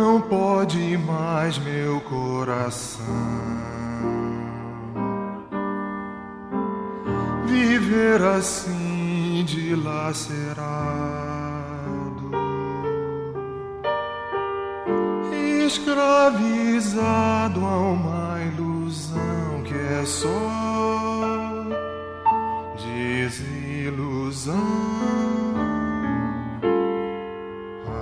Não pode mais meu coração viver assim dilacerado, escravizado a uma ilusão que é só desilusão.